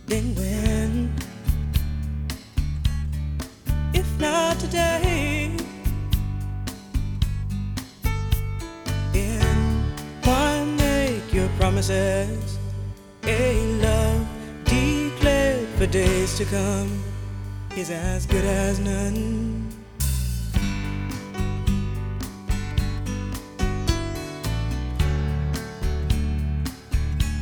then when? If not today, then why make your promises? A love declared for days to come is as good as none.